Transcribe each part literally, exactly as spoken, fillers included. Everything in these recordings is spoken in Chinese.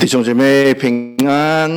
弟兄姐妹平安。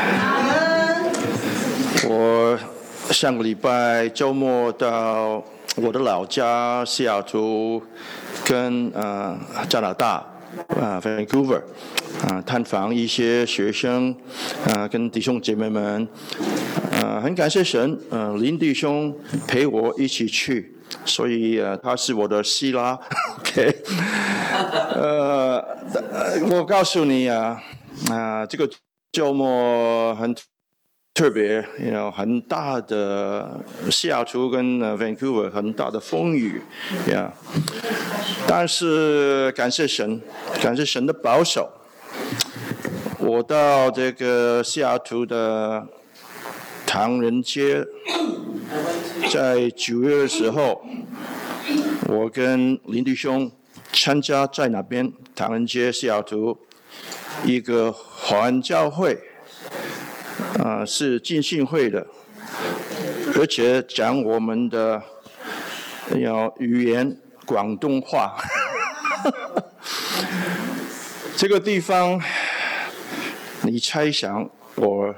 我上个礼拜周末到我的老家西雅图跟呃加拿大啊 Vancouver 啊探访一些学生啊跟弟兄姐妹们啊很感谢神，呃林弟兄陪我一起去，所以呃他是我的希拉 ，OK， 呃我告诉你啊啊这个周末很特别 ，you know 很大的西雅图跟 Vancouver 很大的风雨，呀、yeah ，但是感谢神，感谢神的保守。我到这个西雅图的唐人街，在九月的时候，我跟林弟兄参加在那边唐人街西雅图一个华人教会。啊、呃，是浸信会的，而且讲我们的要语言广东话。这个地方，你猜想我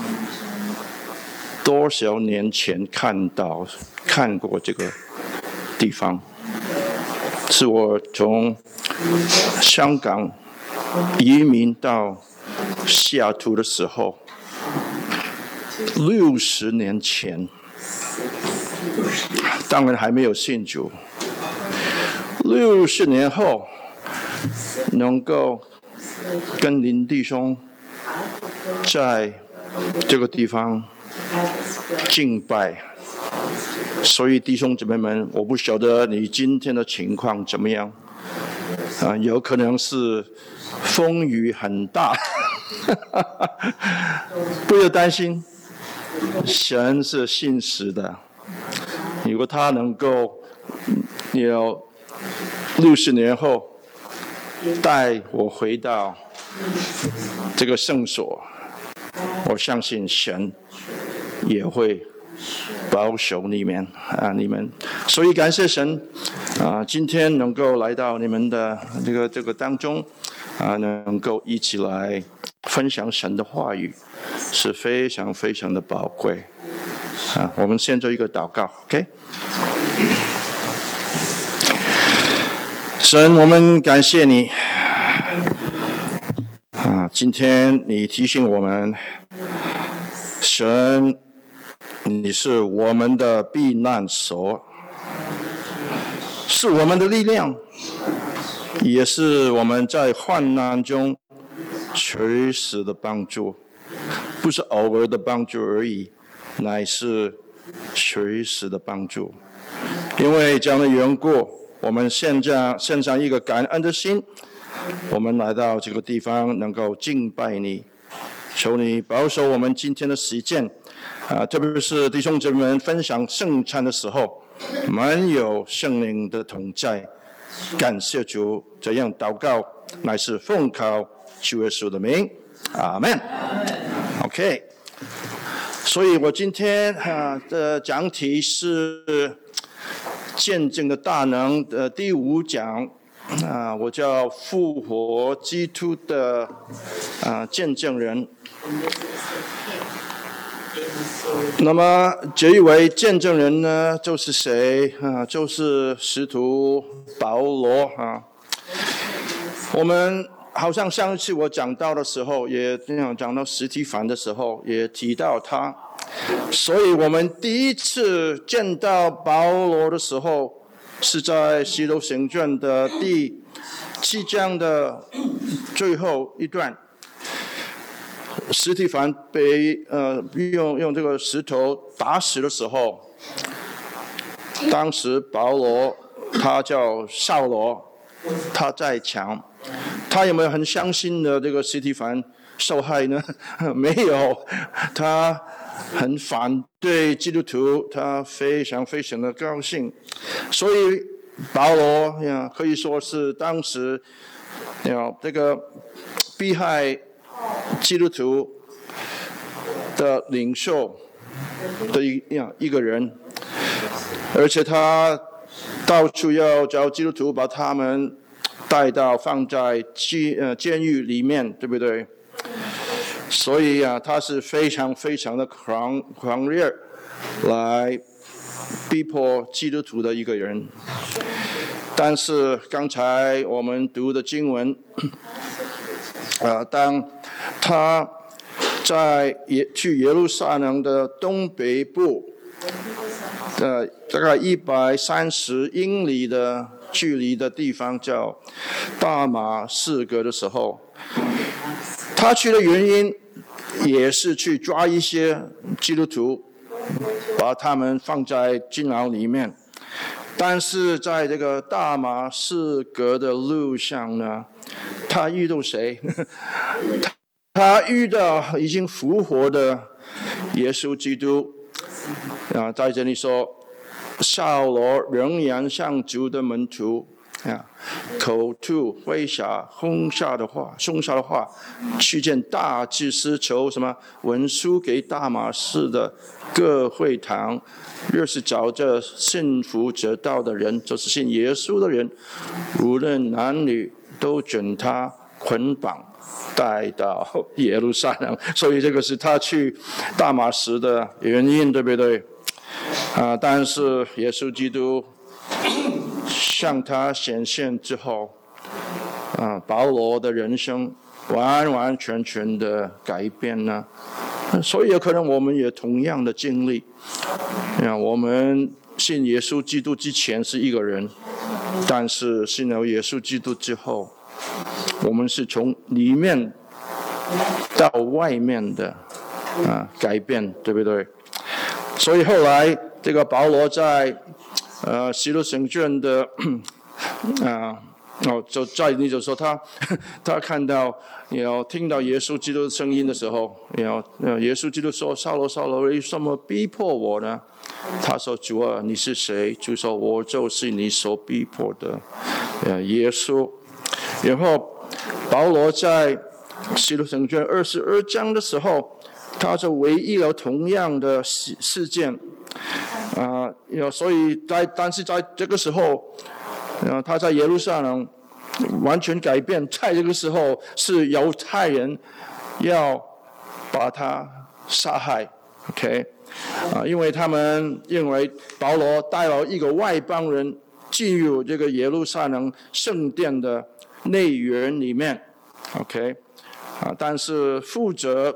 多少年前看到看过这个地方？是我从香港移民到西雅图的时候。六十年前，当然还没有信主。六十年后，能够跟林弟兄在这个地方敬拜，所以弟兄姊妹们，我不晓得你今天的情况怎么样，啊，有可能是风雨很大，不要担心。神是信实的，如果他能够有六十年后带我回到这个圣所，我相信神也会保守你们啊，你们。所以感谢神啊，今天能够来到你们的这个这个当中啊，能够一起来分享神的话语。是非常非常的宝贵啊！我们先做一个祷告 ，OK？ 神，我们感谢你啊！今天你提醒我们，神，你是我们的避难所，是我们的力量，也是我们在患难中随时的帮助。不是偶尔的帮助而已，乃是随时的帮助。因为这样的缘故，我们献上献上一个感恩的心，我们来到这个地方能够敬拜你，求你保守我们今天的实践啊，特别是弟兄姊妹们分享圣餐的时候，满有圣灵的同在。感谢主，这样祷告乃是奉靠主耶稣的名，阿们。OK， 所以我今天啊的讲题是见证的大能的第五讲啊，我叫复活基督的啊见证人。那么这一位见证人呢，就是谁啊？就是使徒保罗啊。我们。好像上一次我讲到的时候，也讲到司提反的时候，也提到他。所以我们第一次见到保罗的时候，是在《使徒行传》的第七章的最后一段。司提反被呃用用这个石头打死的时候，当时保罗他叫扫罗，他在墙。他有没有很相信的这个司提反受害呢？没有，他很反对基督徒，他非常非常的高兴。所以保罗呀，可以说是当时呀这个迫害基督徒的领袖的一样一个人，而且他到处要找基督徒把他们带到放在监呃监狱里面，对不对？所以啊，他是非常非常的狂狂烈，来逼迫基督徒的一个人。但是刚才我们读的经文，啊，当他在耶去耶路撒冷的东北部的大概一百三十英里的距离的地方叫大马士革的时候，他去的原因也是去抓一些基督徒，把他们放在监牢里面。但是在这个大马士革的路上呢，他遇到谁？他遇到已经复活的耶稣基督。啊，在这里说，扫罗仍然向主的门徒啊，口吐挥洒轰下的话，凶下的话，去见大祭司求什么文书给大马士的各会堂，若是找着信服得道的人，就是信耶稣的人，无论男女，都准他捆绑带到耶路撒冷。所以这个是他去大马士的原因，对不对？啊，但是耶稣基督向他显现之后，啊，保罗的人生完完全全的改变了。所以有可能我们也同样的经历，啊，我们信耶稣基督之前是一个人，但是信了耶稣基督之后，我们是从里面到外面的啊改变，对不对？所以后来这个保罗在呃使徒行传的啊哦就在你就说他他看到有听到耶稣基督的声音的时候，有耶稣基督说：“扫罗扫罗，为什么逼迫我呢？”他说：“主啊，你是谁？”就说：“我就是你所逼迫的呃耶稣。”然后保罗在使徒行传二十二章的时候，他就回忆了同样的事事件，啊、呃，所以在但是在这个时候，呃，他在耶路撒冷完全改变。在这个时候，是犹太人要把他杀害 ，OK， 啊、呃，因为他们认为保罗带了一个外邦人进入这个耶路撒冷圣殿的内园里面 ，OK， 啊，但是负责。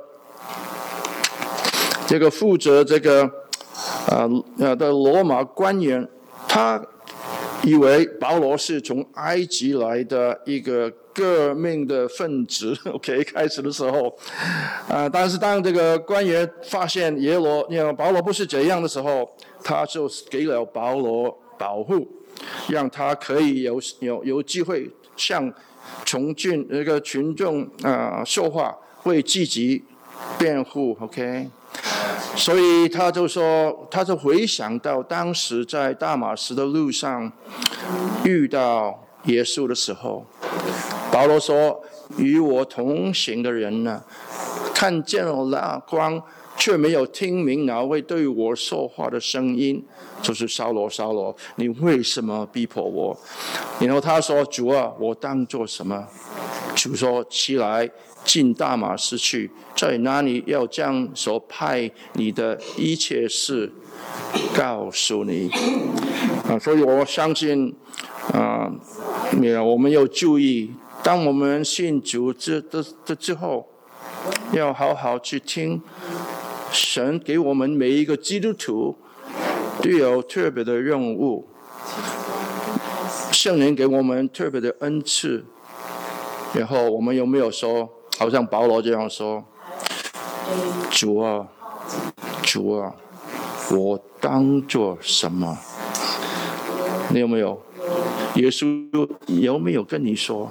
这个负责这个呃呃的罗马官员，他以为保罗是从埃及来的一个革命的分子 ，OK， 开始的时候，啊、呃，但是当这个官员发现耶罗，保罗不是这样的时候，他就给了保罗保护，让他可以有有有机会向从军那个群众啊、呃、说话，为自己辩护 ，OK。所以他就说，他就回想到当时在大马士的路上遇到耶稣的时候，保罗说：“与我同行的人呢，看见了那光，却没有听明那位对我说话的声音，就是扫罗，扫罗，你为什么逼迫我？”然后他说：“主啊，我当做什么？”主说：“起来，进大马士去，在那里要将所派你的一切事告诉你。”啊，所以我相信，啊，我们要注意，当我们信主之之之后，要好好去听神给我们每一个基督徒都有特别的任务，圣灵给我们特别的恩赐。然后我们有没有说，好像保罗这样说：“主啊，主啊，我当做什么？”你有没有？耶稣有没有跟你说，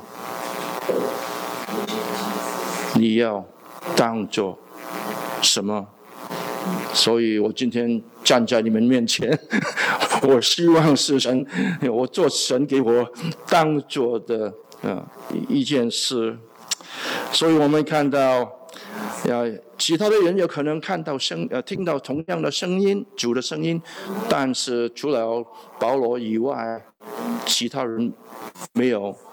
你要当做什么？所以我今天站在你们面前，我希望是神，我做神给我当做的呃一件事。所以我们看到，呃，其他的人有可能看到声呃听到同样的声音，主的声音，但是除了保罗以外，其他人没有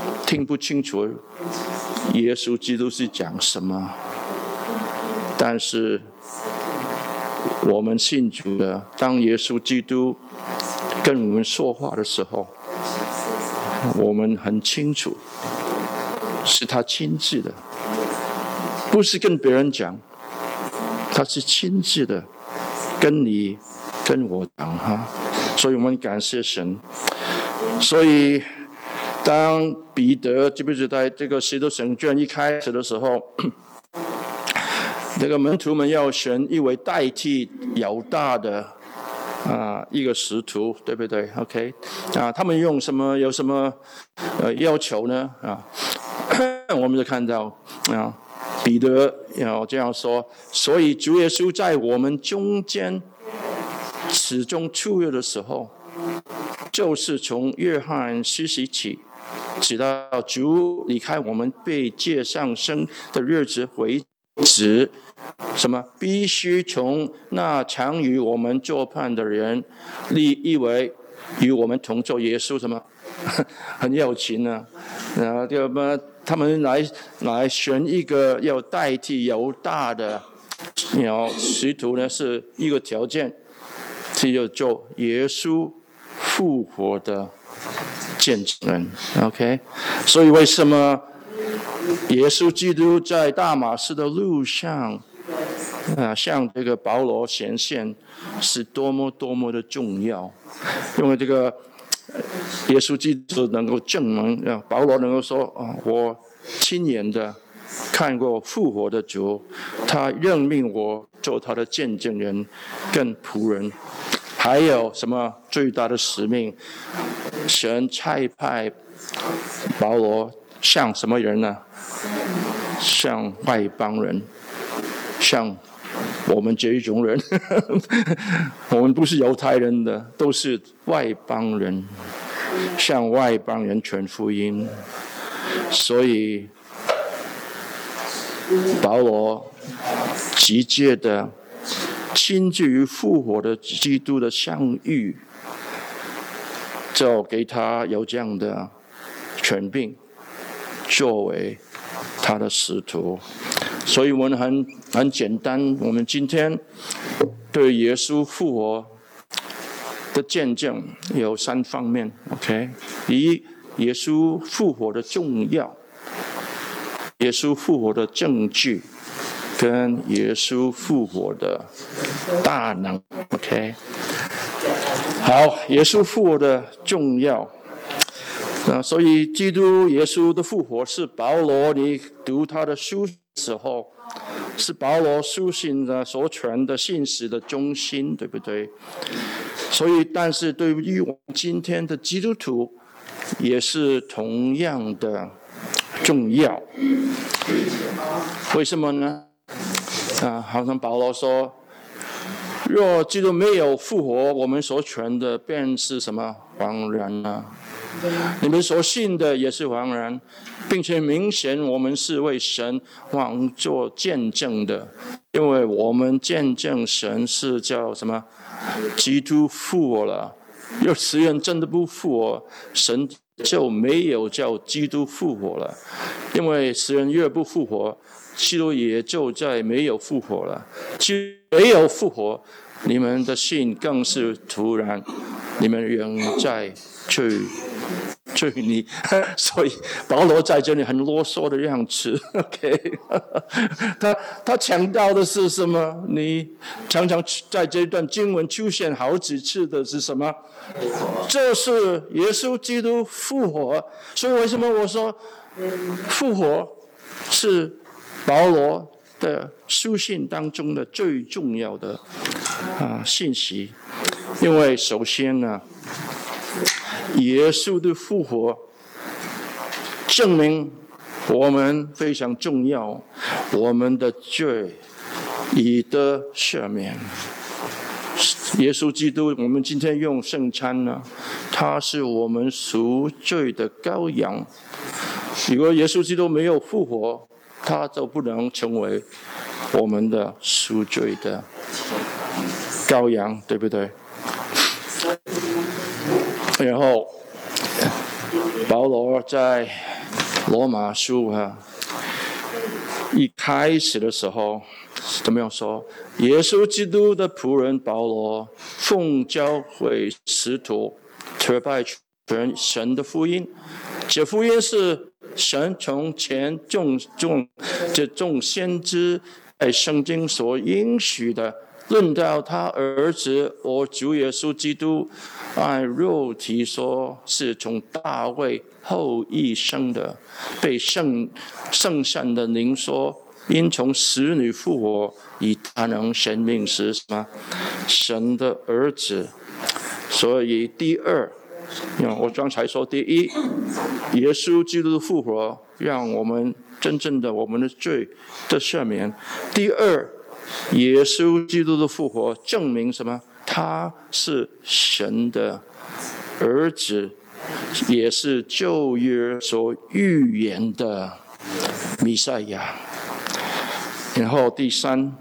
听不清楚耶稣基督是讲什么，但是我们信主的，当耶稣基督跟我们说话的时候，我们很清楚是他亲自的，不是跟别人讲，他是亲自的跟你跟我讲哈，所以我们感谢神。所以当彼得记不记得这个使徒行传一开始的时候，这个门徒们要选一位代替犹大的啊一个使徒，对不对 ？OK 啊，他们用什么有什么呃要求呢？啊，我们就看到啊，彼得要这样说，所以主耶稣在我们中间始终出狱的时候，就是从约翰施洗起，直到主离开我们被接上升的日子为止，什么必须从那常与我们作伴的人立以为与我们同作耶稣什么很有情啊，然后就么他们来来选一个要代替犹大的，然后使徒呢是一个条件，是要做耶稣复活的见证人 ，OK， 所以为什么耶稣基督在大马士的路上，啊，向这个保罗显现，是多么多么的重要？因为这个耶稣基督能够证明，啊，保罗能够说啊，我亲眼的看过复活的主，他任命我做他的见证人跟仆人。还有什么最大的使命？神差派保罗向什么人呢？向外邦人，向我们这一种人我们不是犹太人的，都是外邦人，向外邦人传福音。所以保罗直接的亲自于复活的基督的相遇，就给他有这样的权柄作为他的使徒。所以我们很很简单，我们今天对耶稣复活的见证有三方面 OK， 一，耶稣复活的重要，耶稣复活的证据，跟耶稣复活的大能 OK。 好，耶稣复活的重要，那所以基督耶稣的复活是保罗，你读他的书时候，是保罗书信的所传的信息的中心，对不对？所以但是对于我们今天的基督徒也是同样的重要。为什么呢？啊，好像保罗说，若基督没有复活，我们所传的便是什么？枉然啊！你们所信的也是枉然，并且明显我们是为神妄作见证的，因为我们见证神是叫什么？基督复活了。若此人真的不复活，神就没有叫基督复活了，因为此人若不复活，基督也就再没有复活了。基督没有复活，你们的信更是徒然，你们仍在罪罪里。所以保罗在这里很啰嗦的样子 OK 他他强调的是什么？你常常在这段经文出现好几次的是什么？这是耶稣基督复活。所以为什么我说复活是保罗的书信当中的最重要的啊信息？因为首先呢，耶稣的复活证明我们非常重要，我们的罪已得赦免。耶稣基督，我们今天用圣餐呢，他是我们赎罪的羔羊。如果耶稣基督没有复活，他就不能成为我们的赎罪的羔羊，对不对？然后保罗在罗马书啊，一开始的时候怎么样说？耶稣基督的仆人保罗，奉教会使徒特派传神的福音。这福音是神从前众众这众先知在圣经所应许的，论到他儿子我主耶稣基督，按肉体说是从大卫后裔生的，被圣圣善的灵说，因从死里复活，以他能生命是什么？神的儿子。所以第二，我刚才说第一，耶稣基督的复活让我们真正的我们的罪的赦免。第二，耶稣基督的复活证明什么？他是神的儿子，也是旧约所预言的弥赛亚。然后第三，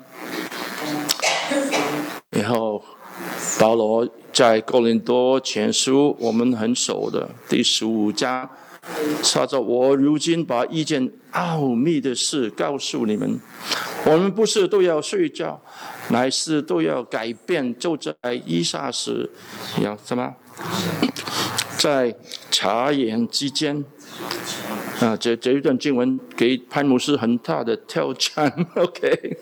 然后保罗在哥林多前书我们很熟的第十五章，他说：“我如今把一件奥秘的事告诉你们，我们不是都要睡觉，乃是都要改变，就在以下时，要什么？在察言之间。”啊，这这一段经文给潘牧师很大的挑战 ，OK，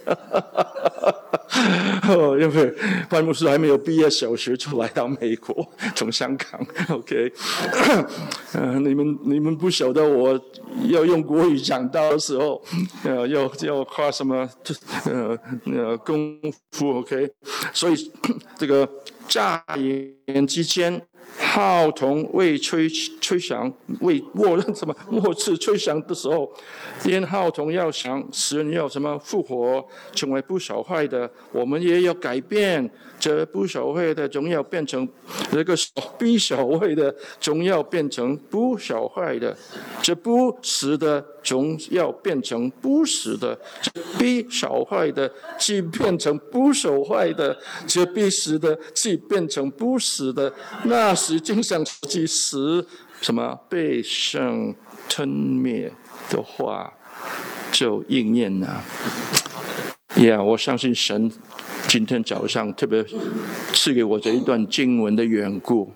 哦，因为潘牧师还没有毕业小学就来到美国，从香港 ，OK， 呃，你们你们不晓得我要用国语讲到的时候，呃，要要花什么呃呃功夫 ，OK， 所以这个乍言之间。号筒未吹吹响，未末什么末次吹响的时候，因号筒要响，使人要什么复活，成为不朽坏的，我们也要改变，这不朽坏的总要变成这个必朽坏的，总要变成不朽坏的，这不死的总要变成不死的，这必朽坏的既变成不朽坏的，这必死的既变成不死的，那时经上即使什么被圣吞灭的话就应验了。Yeah， 我相信神今天早上特别赐给我这一段经文的缘故。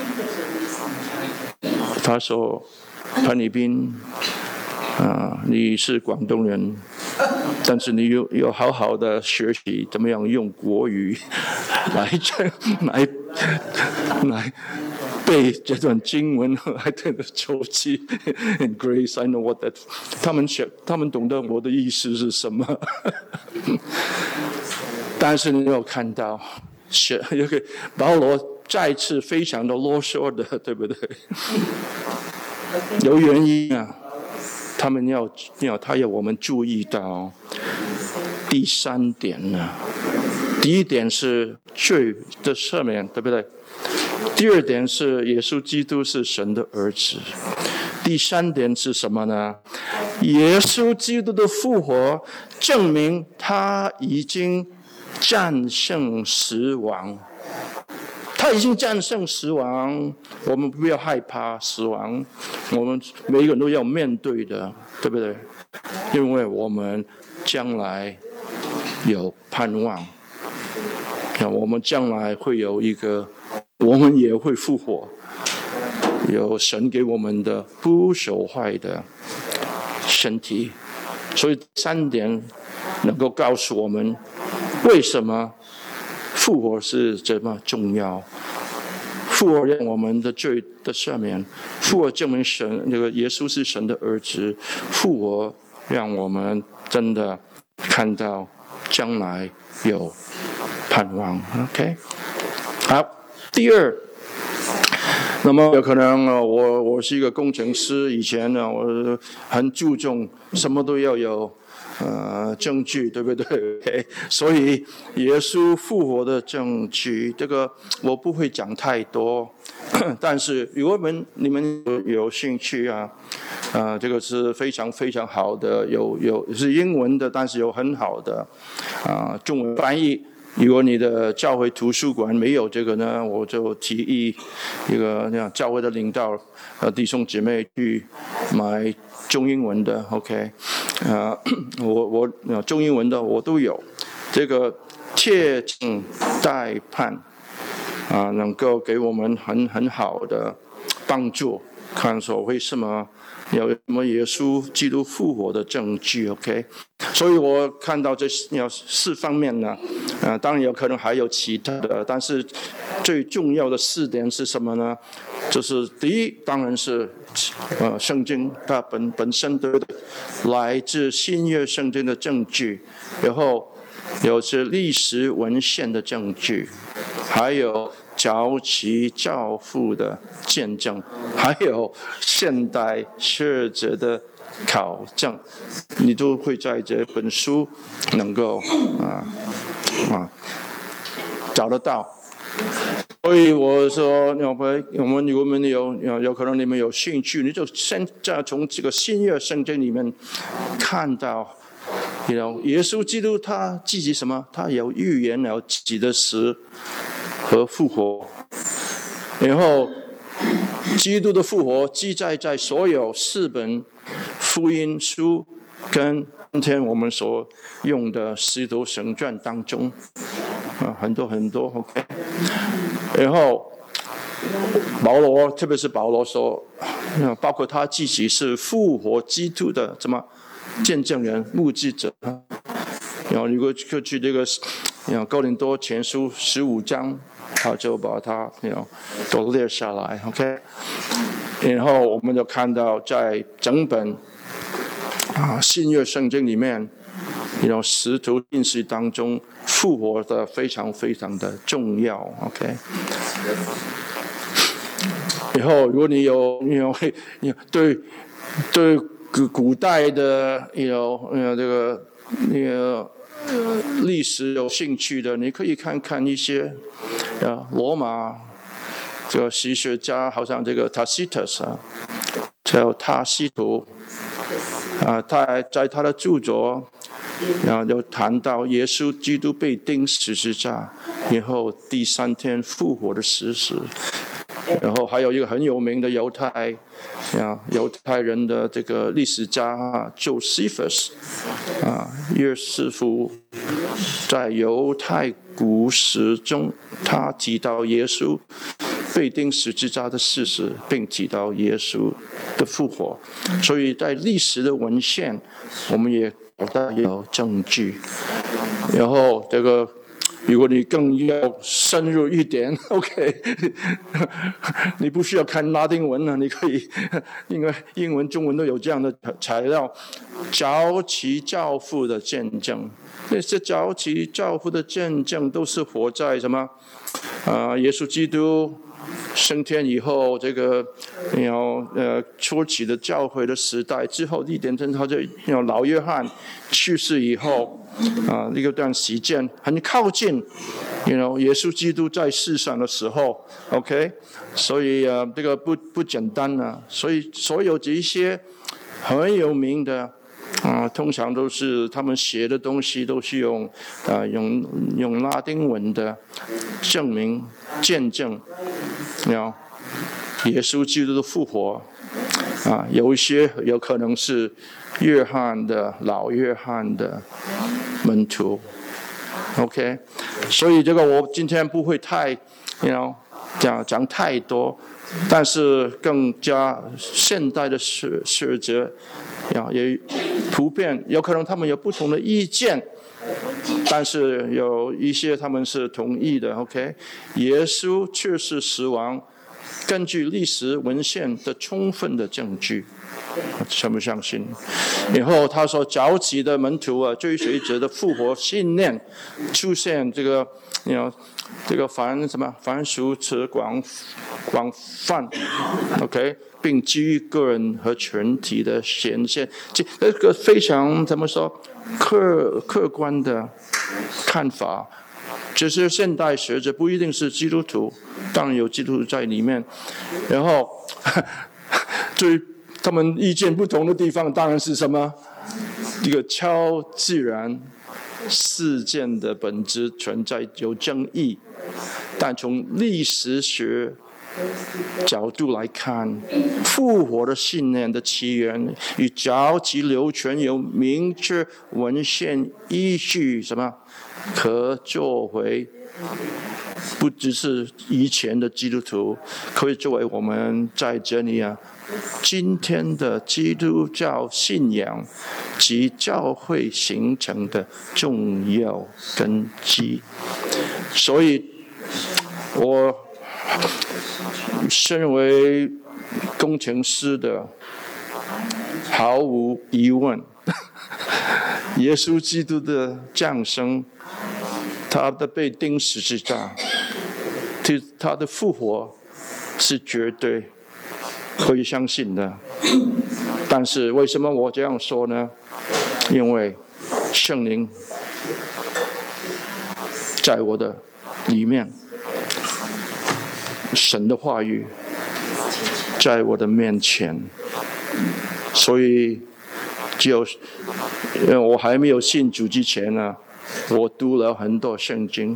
他说：“潘礼斌，啊，你是广东人，但是你有有好好的学习怎么样用国语来来来背这段经文，来对的周记 in Grace I know what that 他们学他们懂得我的意思是什么。但是你有看到，有个保罗再次非常的啰嗦的，对不对？有原因啊。他们要要他要我们注意到第三点呢。第一点是罪的赦免，对不对？第二点是耶稣基督是神的儿子。第三点是什么呢？耶稣基督的复活证明他已经战胜死亡。他已经战胜死亡，我们不要害怕死亡，我们每一个人都要面对的，对不对？因为我们将来有盼望，我们将来会有一个，我们也会复活，有神给我们的不朽坏的身体。所以三点能够告诉我们为什么复活是这么重要。复活让我们的罪的赦免，复活证明神那个耶稣是神的儿子，复活让我们真的看到将来有盼望。OK， 好，第二，那么有可能我我是一个工程师，以前呢我很注重什么都要有。呃，证据对不对？ okay， 所以耶稣复活的证据，这个我不会讲太多。但是如果我们你们有有兴趣啊，呃，这个是非常非常好的，有有是英文的，但是有很好的啊、呃、中文翻译， 如果你的教会图书馆没有这个呢，我就提议一个那样教会的领导呃弟兄姐妹去买中英文的 ，OK， 啊、呃，我我中英文的我都有，这个切近待判啊、呃，能够给我们很很好的帮助，看说为什么。有什么耶稣基督复活的证据 ？OK， 所以我看到这要四方面呢，呃，当然有可能还有其他的，但是最重要的四点是什么呢？就是第一，当然是呃圣经它本本身对不对？来自新约圣经的证据，然后有是历史文献的证据，还有早期教父的见证，还有现代学者的考证，你都会在这本书能够啊啊找得到。所以我说，我们我们如果有有有可能你们有兴趣，你就先在从这个新约圣经里面看到。You know, 耶稣基督他自己什么？他有预言了自己的死和复活，然后基督的复活记载在所有四本福音书跟今天我们所用的使徒行传当中啊，很多很多 OK。然后保罗，特别是保罗说，包括他自己是复活基督的什么？见证人、目击者，然后如果就去这个，然后哥林多前书十五章，他就把它，然后都列下来 ，OK。然后我们就看到在整本啊新约圣经里面，然后使徒信息当中，复活的非常非常的重要 ，OK。然后如果你有，你有，你对对。古古代的有呃这个那个历史有兴趣的，你可以看看一些啊罗马这个史学家，好像这个 Tacitus 啊，叫塔西图啊，他在他的著作然后有谈到耶稣基督被钉十字架，然后第三天复活的事实。然后还有一个很有名的犹太啊，犹太人的这个历史家 Josephus 啊，约瑟夫在犹太古史中，他提到耶稣被钉十字架的事实，并提到耶稣的复活。所以在历史的文献，我们也找到有证据。然后这个。如果你更要深入一点 ，OK， 你不需要看拉丁文了，你可以，因为英文、中文都有这样的材料。早期教父的见证，那些早期教父的见证都是活在什么？啊、呃，耶稣基督升天以后，这个有呃初期的教会的时代之后，一点点他就有老约翰去世以后。啊，那个段时间很靠近 ，you know， 耶稣基督在世上的时候 ，OK， 所以啊，这个不不简单啊，所以所有这些很有名的啊，通常都是他们写的东西都是用啊用用拉丁文的证明见证，有耶稣基督的复活啊，有一些有可能是。约翰的老约翰的门徒 ，OK， 所以这个我今天不会太 ，you know， 讲讲太多，但是更加现代的学学者，也普遍有可能他们有不同的意见，但是有一些他们是同意的 ，OK， 耶稣确实死亡，根据历史文献的充分的证据。相不相信？然后他说，早期的门徒啊，追随者的复活信念出现这个，你 you know, 这个凡什么凡俗词广广泛 ，OK， 并基于个人和群体的显现，这这个非常怎么说客客观的看法。只是现代学者不一定是基督徒，当然有基督徒在里面，然后最。他们意见不同的地方，当然是什么？这个超自然事件的本质存在有争议，但从历史学角度来看，复活的信念的起源与早期流传有明确文献依据，什么可作为不只是以前的基督徒，可以作为我们在这里啊今天的基督教信仰及教会形成的重要根基。所以我身为工程师的，毫无疑问，耶稣基督的降生，他的被钉十字架，他的复活是绝对可以相信的。但是为什么我这样说呢？因为圣灵在我的里面，神的话语在我的面前，所以只有因为我还没有信主之前呢，我读了很多圣经，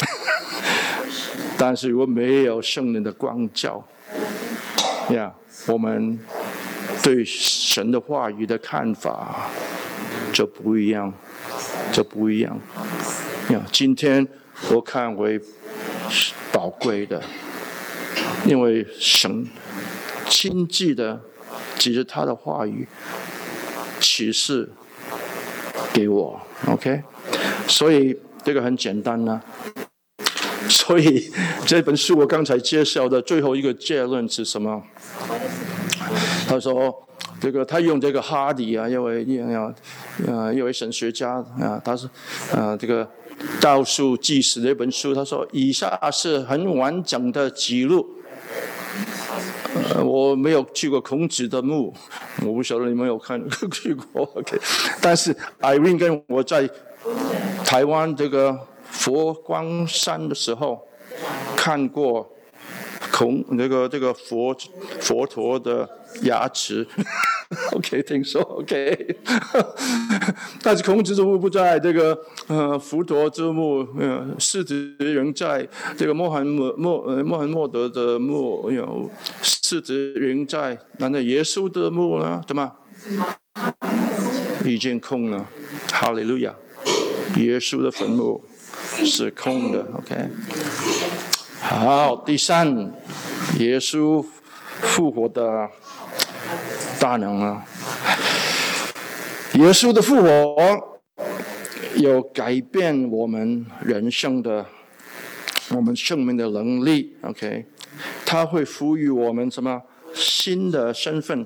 但是如果没有圣灵的光照，呀，我们对神的话语的看法就不一样，就不一样。呀，今天我看为宝贵的，因为神亲自的藉着他的话语启示给我 ，OK， 所以这个很简单呢、啊。所以这本书我刚才介绍的最后一个结论是什么？他说，这个他用这个哈迪啊，一位呃一位神学家啊，他是呃这个道术纪实的一本书，他说以下是很完整的记录。呃，我没有去过孔子的墓，我不晓得你们有看去过 ，OK？ 但是 Irene 跟我在台湾这个佛光山的时候看过孔这个这个佛佛陀的牙齿，OK， 听说 OK， 但是孔子之墓不在，这个呃佛陀之墓，呃释子仍在，这个穆罕默默呃穆罕默德的墓有释子仍在，难道耶稣的墓呢？怎么已经空了？哈利路亚！耶稣的坟墓是空的 ，OK。好，第三，耶稣复活的大能啊！耶稣的复活有改变我们人生的、我们生命的能力 ，OK。他会赋予我们什么新的身份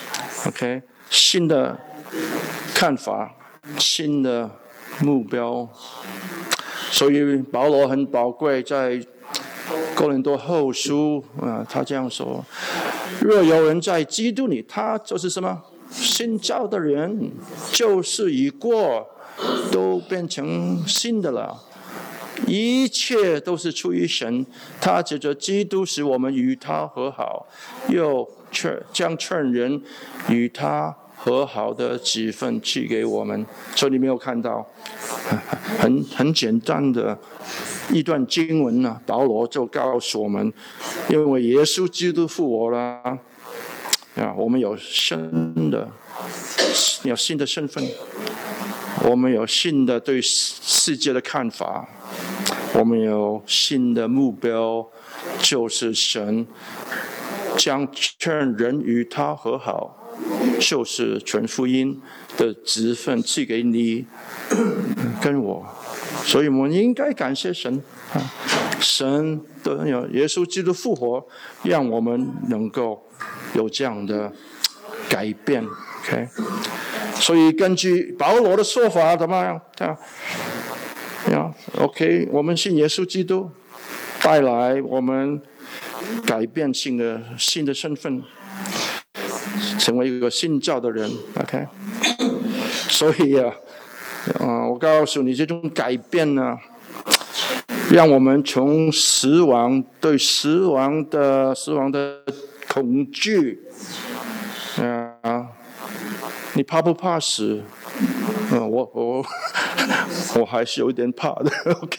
，OK， 新的看法、新的目标。所以保罗很宝贵，在哥林多后书啊，他这样说：若有人在基督里，他就是什么新造的人，旧事已过，都变成新的了。一切都是出于神，他藉着基督使我们与他和好，又将劝人与他和好的职分赐给我们。所以你没有看到很很简单的一段经文呢、啊，保罗就告诉我们，因为耶稣基督复活了啊，我们有新的有新的身份，我们有新的对世界的看法，我们有新的目标，就是神将劝人与他和好，就是传福音的职分赐给你跟我。所以我们应该感谢神啊，神的耶稣基督复活，让我们能够有这样的改变。OK， 所以根据保罗的说法，怎么样？啊 ，OK， 我们信耶稣基督，带来我们改变性的新的身份，成为一个新造的人。OK， 所以啊。啊、呃，我告诉你，这种改变呢，让我们从死亡对死亡的死亡的恐惧啊、呃， 你怕不怕死？嗯，我我我还是有一点怕的 ，OK 。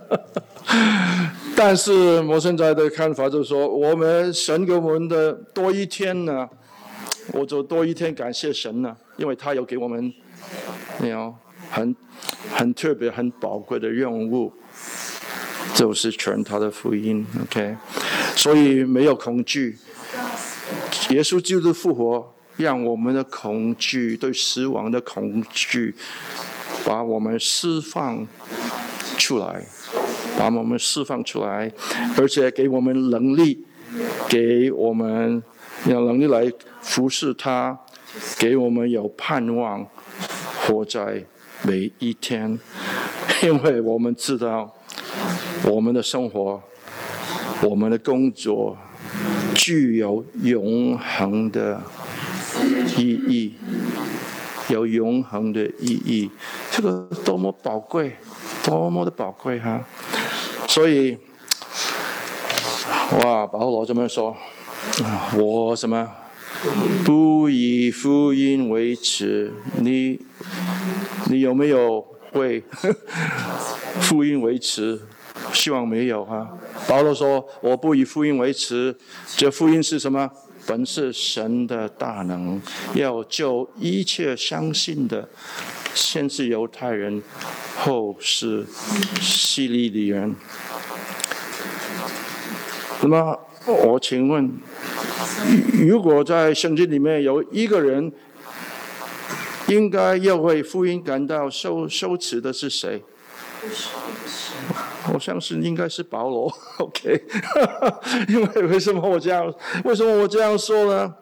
但是我现在的看法就是说，我们神给我们的多一天呢，我就多一天感谢神呢，因为他有给我们，有很很特别、很宝贵的任务，就是传他的福音 ，OK。所以没有恐惧，耶稣基督的复活，让我们的恐惧，对死亡的恐惧，把我们释放出来。把我们释放出来，而且给我们能力，给我们有能力来服侍他，给我们有盼望，活在每一天。因为我们知道，我们的生活，我们的工作，具有永恒的意义，有永恒的意义。这个多么宝贵，多么的宝贵哈！所以，哇，保罗这么说，我什么不以福音为耻？你你有没有会福音为耻？希望没有哈。保罗说：“我不以福音为耻。”这福音是什么？本是神的大能，要救一切相信的，先是犹太人，后是希利尼人。那么我请问，如果在圣经里面有一个人应该要为福音感到羞羞耻的是谁？我相信应该是保罗 ，OK 。因为为什么我这样？为什么我这样说呢？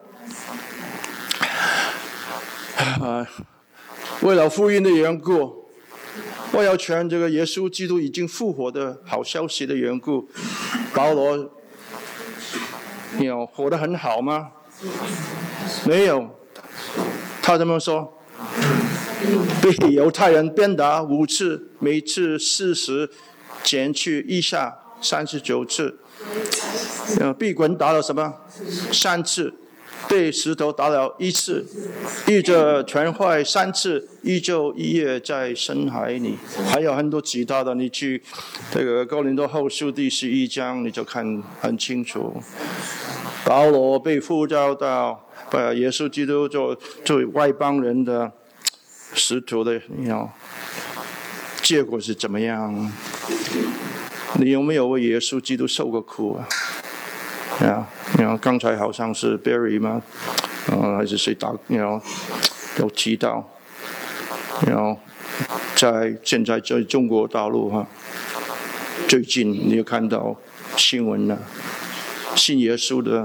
啊，为了福音的缘故，为了传这个耶稣基督已经复活的好消息的缘故，保罗有活得很好吗？没有，他怎么说？被犹太人鞭打五次，每次四十，减去一下三十九次。呃，被棍打了什么？三次。被石头打了一次，依着全坏三次，依旧一夜在深海里。还有很多其他的，你去这个哥林多后书第十一章，你就看很清楚。保罗被呼召到把耶稣基督做作为外邦人的使徒的，你知道，结果是怎么样？你有没有为耶稣基督受过苦啊？啊，你看刚才好像是 Barry 吗？呃，还是谁打？你知道有提到，然后在现在在中国大陆哈，最近你有看到新闻了，信耶稣的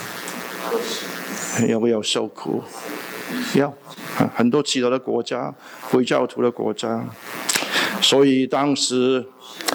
要不要受苦？要，很多其他的国家，回教徒的国家，所以当时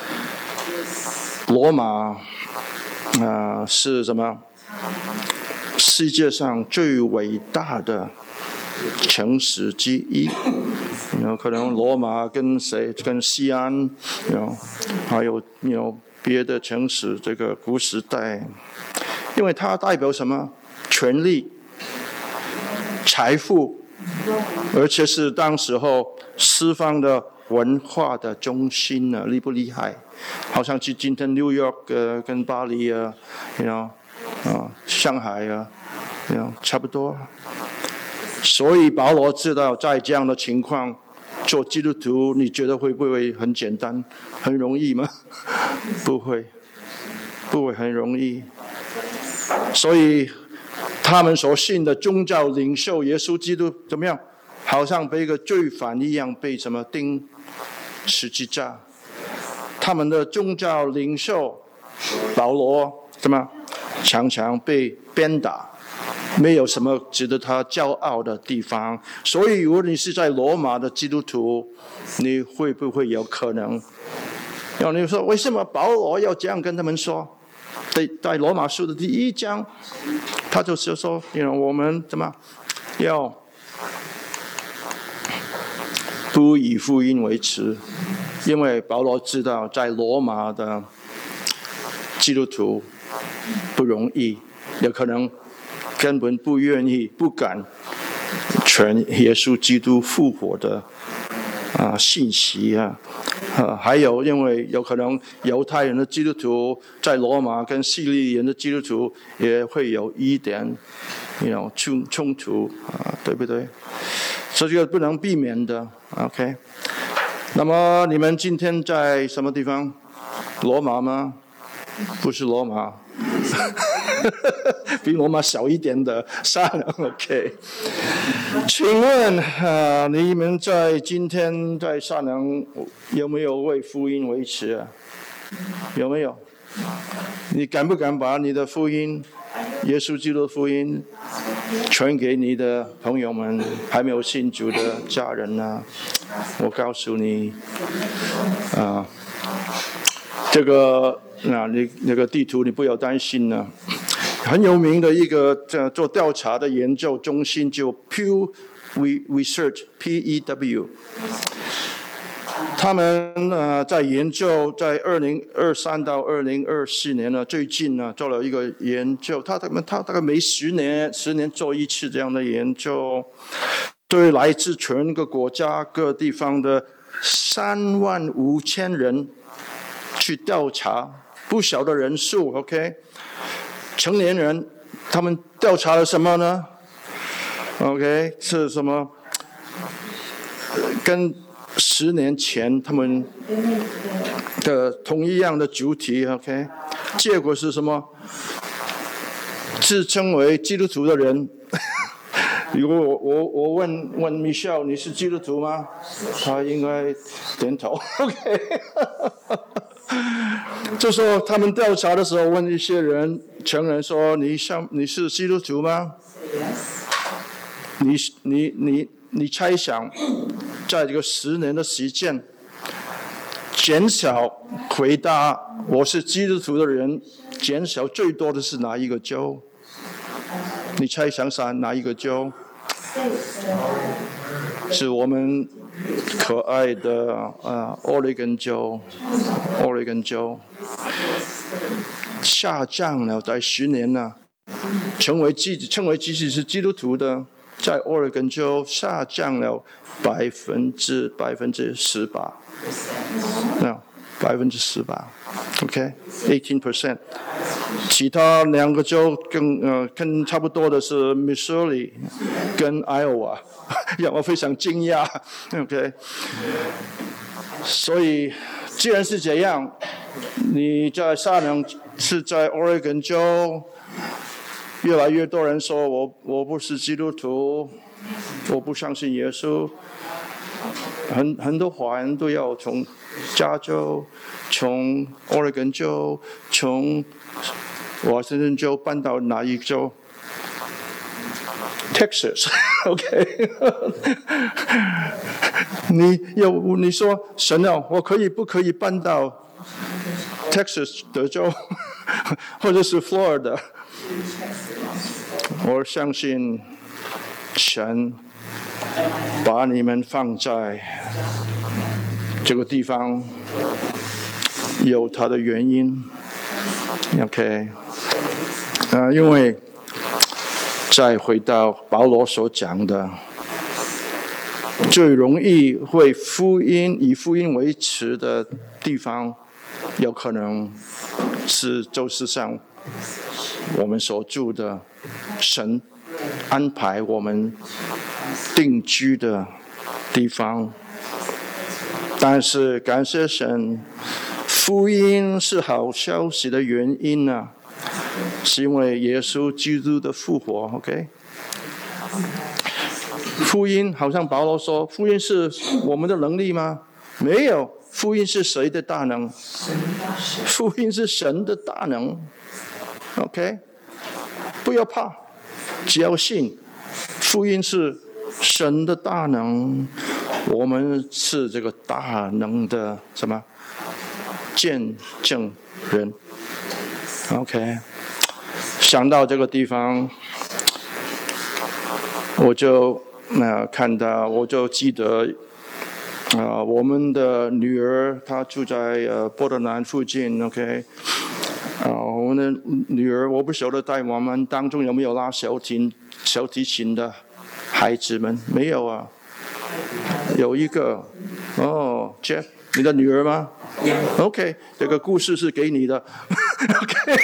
罗马。啊、呃，是什么？世界上最伟大的城市之一。有可能罗马跟谁？跟西安，有还有有别的城市。这个古时代，因为它代表什么？权力、财富，而且是当时候西方的文化的中心呢，厉不厉害？好像去今天纽约呃跟巴黎啊，you know 啊上海啊，you know 差不多。所以保罗知道，在这样的情况做基督徒，你觉得会不会很简单、很容易吗？不会，不会很容易。所以他们所信的宗教领袖耶稣基督怎么样？好像被一个罪犯一样被什么钉十字架。他们的宗教领袖保罗怎么常常被鞭打，没有什么值得他骄傲的地方。所以如果你是在罗马的基督徒，你会不会有可能？然后你说为什么保罗要这样跟他们说？在在罗马书的第一章，他就是说，我们怎么要不以福音为耻。因为保罗知道，在罗马的基督徒不容易，有可能根本不愿意、不敢传耶稣基督复活的啊信息啊。啊，还有，因为有可能犹太人的基督徒在罗马跟希利人的基督徒也会有一点 you know, 冲冲突啊，对不对？所以这个不能避免的。OK， 那么你们今天在什么地方？罗马吗？不是罗马，比罗马小一点的沙能。OK， 请问啊，你们在今天在沙能有没有为福音维持啊？有没有？你敢不敢把你的福音，耶稣基督的福音，传给你的朋友们，还没有信主的家人呢？我告诉你，啊，这个。那你那个地图你不要担心呢，很有名的一个做调查的研究中心就 Pew Research P E W， 他们呃在研究在二零二三到二零二四年呢，最近呢做了一个研究，他他们他大概每十年十年做一次这样的研究，对来自全个国家各地方的三万五千人去调查。不小的人数 ，OK， 成年人，他们调查了什么呢 ？OK， 是什么？跟十年前他们的同一样的主题 ，OK， 结果是什么？自称为基督徒的人，如果我我我问问 Michelle， 你是基督徒吗？他应该点头 ，OK。这时候他们调查的时候问一些人，成人说：“你像你是基督徒吗？”你你你你猜想，在这个十年的时间，减少回答我是基督徒的人，减少最多的是哪一个州？你猜想想哪一个州？是我们可爱的啊，Oregon州 ，Oregon州下降了，在十年了，成为基称为即使是基督徒的，在 Oregon州下降了百分之百分之十八，那百分之十八 ，OK，eighteen percent。其他两个州跟呃跟差不多的是 Missouri 跟 Iowa， 让我非常惊讶。OK， 所以既然是这样，你在沙能是在 Oregon 州，越来越多人说我我不是基督徒，我不相信耶稣。很很多华人都要从加州、从 Oregon 州、从华盛顿州搬到哪一州 ？Texas， OK 你有你说神啊，我可以不可以搬到 Texas 德州，或者是 Florida？ 我相信神把你们放在这个地方，有它的原因。OK， 啊、呃，因为再回到保罗所讲的，最容易会福音以福音为耻的地方，有可能是就是像我们所住的神安排我们定居的地方。但是感谢神，福音是好消息的原因呢、啊，是因为耶稣基督的复活。OK， 福音好像保罗说，福音是我们的能力吗？没有，福音是谁的大能？福音是神的大能。OK， 不要怕，只要信，福音是神的大能，我们是这个大能的什么见证人。OK， 想到这个地方，我就呃看到，我就记得啊、呃，我们的女儿她住在呃波特兰附近。OK， 啊、呃，我们的女儿，我不晓得在我们当中有没有拉小提小提琴的。 孩子们？没有啊，有一个哦 ，Jeff， 你的女儿吗 ？OK， 这个故事是给你的。OK，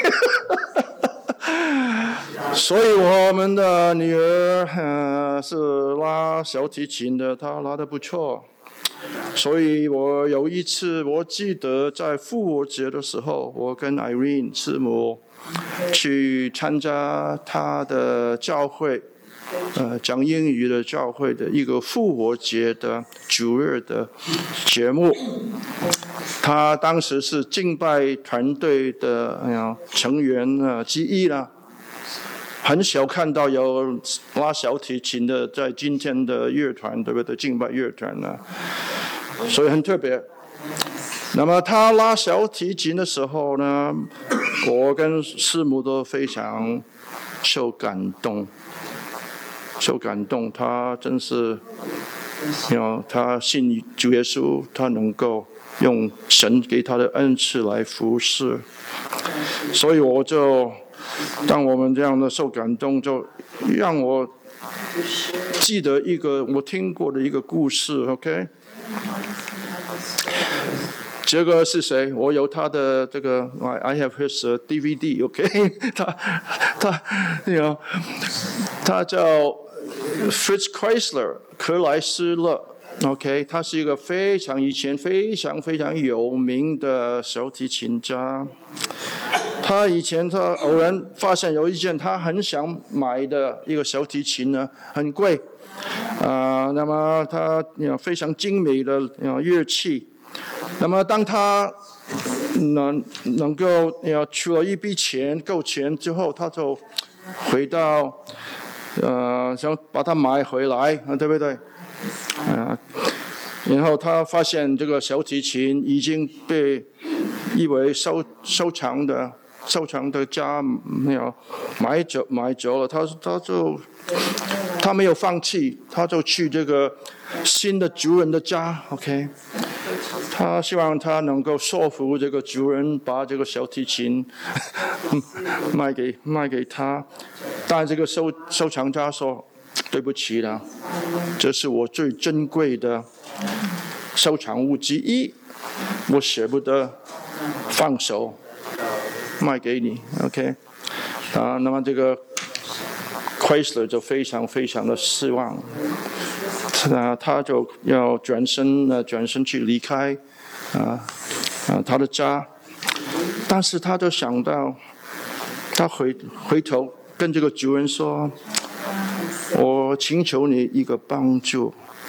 所以我们的女儿呃是拉小提琴的，她拉得不错。所以我有一次，我记得在复活节的时候，我跟 Irene 师母去参加她的教会，呃，讲英语的教会的一个复活节的主日的节目。她当时是敬拜团队的哎呀成员呃之一啦。很少看到有拉小提琴的在今天的乐团，对不对？敬拜乐团呢，所以很特别。那么他拉小提琴的时候呢，我跟师母都非常受感动，受感动。他真是，他信主耶稣，他能够用神给他的恩赐来服侍，所以我就。当我们这样的受感动，就让我记得一个我听过的一个故事 ，OK？ 这个是谁？我有他的这个 ，I have his D V D，OK？ 他他，你知道，他叫 Fritz Kreisler， 克莱斯勒 ，OK？ 他是一个非常以前非常非常有名的小提琴家。他以前他偶然发现有一件他很想买的一个小提琴呢，很贵，啊、呃，那么他有非常精美的乐器，那么当他能能够要出了一笔钱够钱之后，他就回到呃想把它买回来，对不对？啊、呃，然后他发现这个小提琴已经被以为收收藏的。收藏的家没有买走买走了，他他就他没有放弃，他就去这个新的主人的家 ，OK， 他希望他能够说服这个主人把这个小提琴卖给卖给他，但这个收收藏家说对不起了，这是我最珍贵的收藏物之一，我舍不得放手。卖给你 ，OK， 啊，那么这个 Chrysler 就非常非常的失望，啊，他就要转身呃转身去离开啊啊他的家，但是他就想到，他回回头跟这个主人说，我请求你一个帮助，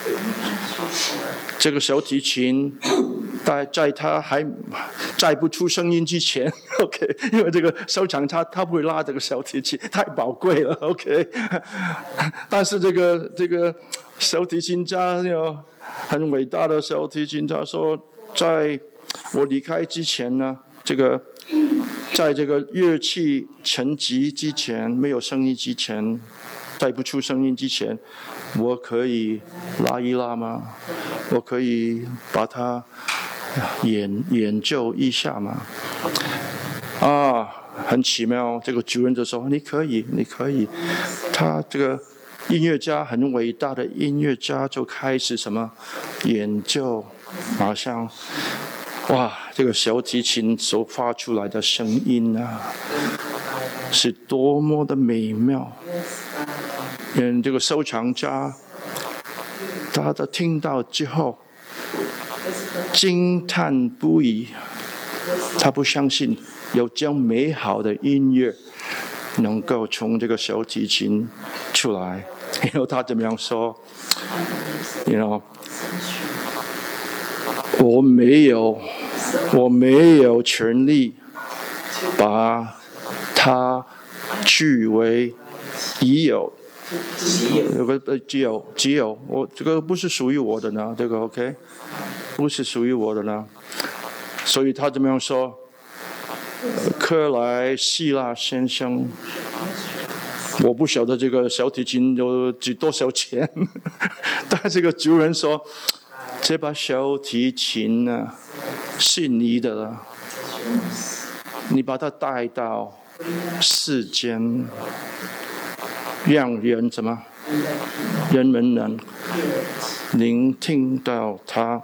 这个小提琴。在在他还再不出声音之前 ，OK， 因为这个收藏他他不会拉这个小提琴，太宝贵了 ，OK。但是这个这个小提琴家有很伟大的小提琴家说，在我离开之前呢，这个在这个乐器沉寂之前，没有声音之前，再不出声音之前，我可以拉一拉吗？我可以把它。研研究一下嘛，啊，很奇妙。这个主人就说：“你可以，你可以。”他这个音乐家很伟大的音乐家就开始什么研究，马上哇，这个小提琴所发出来的声音啊，是多么的美妙。嗯，这个收藏家，他他听到之后。惊叹不已，他不相信有这样美好的音乐能够从这个小提琴出来。然后他怎么样说 ？You know， 我没有，我没有权利把它据为已有。有个呃，只有只有我这个不是属于我的呢，这个 OK。不是属于我的呢，所以他怎么样说？克莱希拉先生，我不晓得这个小提琴有值多少钱，但这个主人说，这把小提琴呢是你的了，你把它带到世间，让人怎么人们能聆听到他。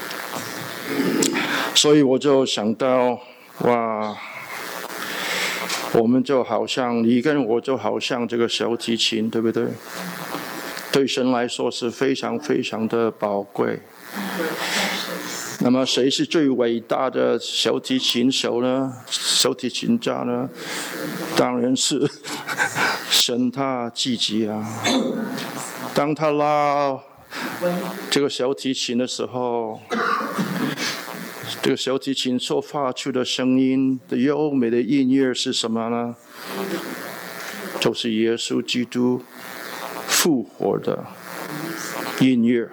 所以我就想到，哇，我们就好像你跟我就好像这个小提琴，对不对？对神来说是非常非常的宝贵。那么谁是最伟大的小提琴手呢？小提琴家呢？当然是神他自己啊。当他拉这个小提琴的时候，这个小提琴所发出的声音的优美的音乐是什么呢？就是耶稣基督复活的音乐。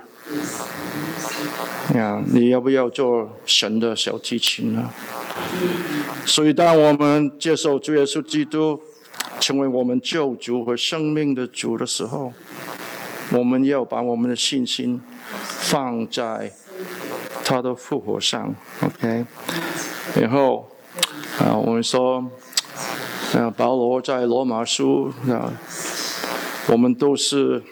呀，你要不要做神的小提琴呢？所以当我们接受主耶稣基督成为我们救主和生命的主的时候，我们要把我们的信心放在他的复活上 ，OK？ 然后啊，我们说，啊，保罗在罗马书啊，我们都是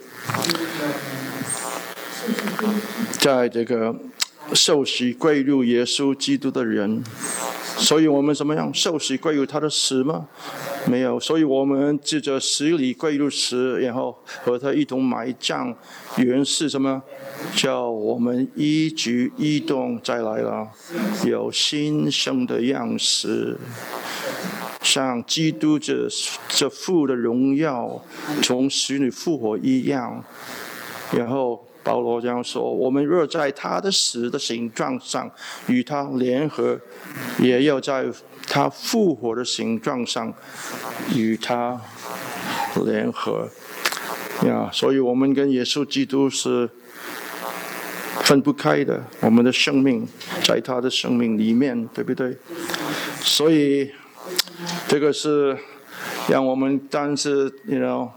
在这个受洗归入耶稣基督的人，所以我们怎么样受洗归入他的死吗？没有，所以我们借着死里归入死，然后和他一同埋葬，原是什么？叫我们一举一动再来了，有新生的样式，像基督这这父的荣耀从死里复活一样。然后保罗这样说：我们若在他的死的形状上与他联合，也要在他复活的形状上与他联合。呀，所以我们跟耶稣基督是分不开的，我们的生命在他的生命里面，对不对？所以这个是让我们，但是 you know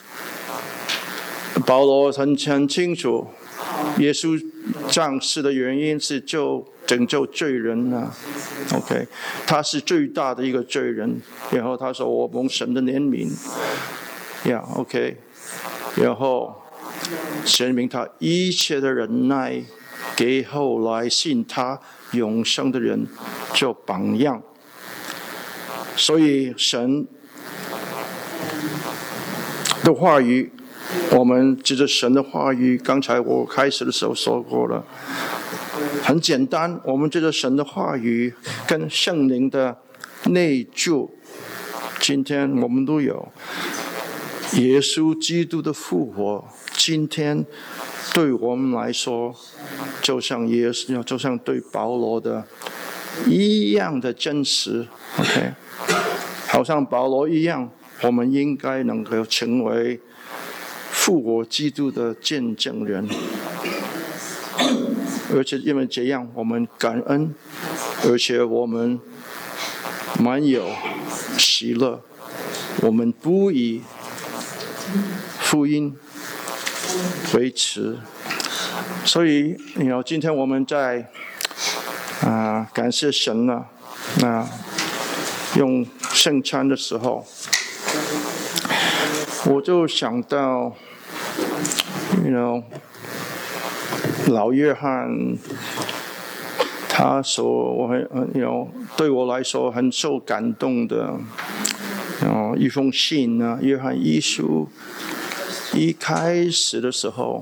保罗很很清楚，耶稣降世的原因是救拯救罪人啊 ，OK， 他是最大的一个罪人。然后他说：“我蒙神的怜悯。” Yeah, OK， 然后显明他一切的忍耐，给后来信他永生的人做榜样。所以神的话语，我们借着神的话语，刚才我开始的时候说过了，很简单，我们借着神的话语跟圣灵的内住，今天我们都有耶稣基督的复活。今天对我们来说，就像耶稣，就像对保罗的一样的真实 ，OK， 好像保罗一样，我们应该能够成为复活基督的见证人，而且因为这样，我们感恩，而且我们满有喜乐，我们不以福音维持。所以，你知道，今天我们在啊、呃、感谢神呢，那、呃、用圣餐的时候，我就想到 ，you know， 老约翰，他所我很 you know 对我来说很受感动的，哦，一封信呢，约翰一书一开始的时候，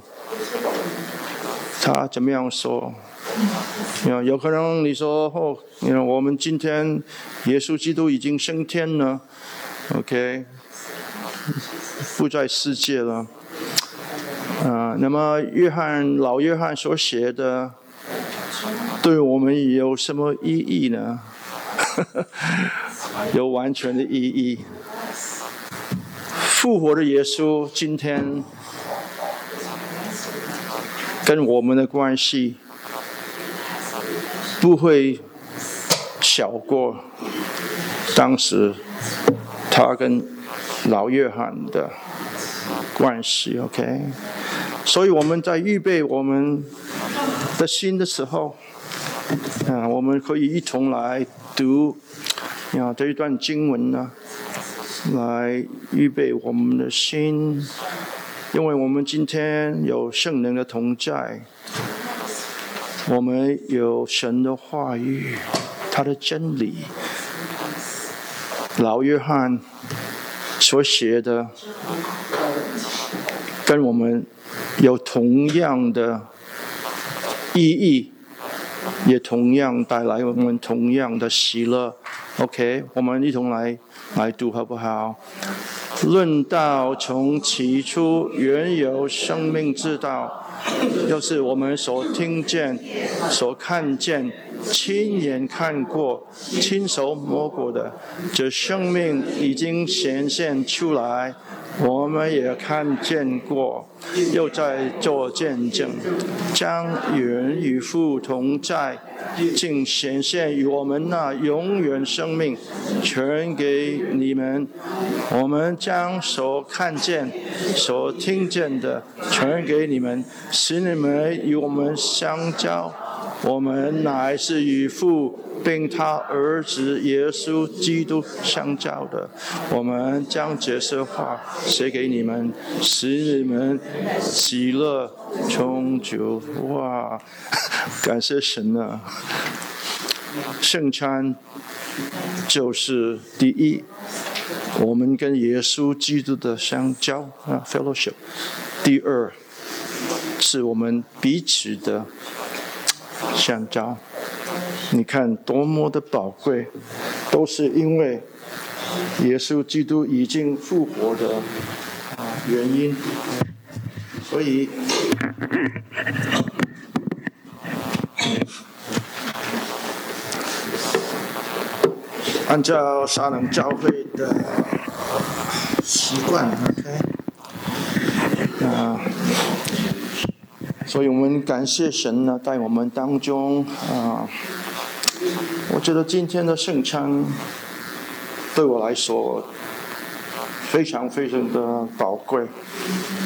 他怎么样说？有可能你说哦，我们今天耶稣基督已经升天了 ，OK， 不在世界了。啊、呃，那么约翰老约翰所写的，对我们有什么意义呢？有完全的意义。复活的耶稣今天跟我们的关系不会小过当时他跟老约翰的关系 ，OK？ 所以我们在预备我们的心的时候，啊，我们可以一同来读啊这一段经文呢，来预备我们的心， 因为我们今天有圣灵的同在，我们有神的话语，他的真理。老约翰所写的跟我们有同样的意义，也同样带来我们同样的喜乐。 OK， 我们一同来来读好不好？论道从起初原有生命之道，就是我们所听见、所看见、亲眼看过、亲手摸过的，这生命已经显现出来，我们也看见过，又在做见证，将原与父同在，竟显现于我们那永远生命，传给你们。我们将所看见、所听见的传给你们，使你们与我们相交。我们乃是与父并他儿子耶稣基督相交的。我们将这些话写给你们，使你们喜乐充足。哇，感谢神啊！圣餐就是第一，我们跟耶稣基督的相交啊 ，fellowship。第二，是我们彼此的相交。你看多么的宝贵，都是因为耶稣基督已经复活的原因。所以按照撒冷教会的习惯 ，OK， 啊，所以我们感谢神呢，在我们当中啊，我觉得今天的圣餐对我来说非常非常的宝贵。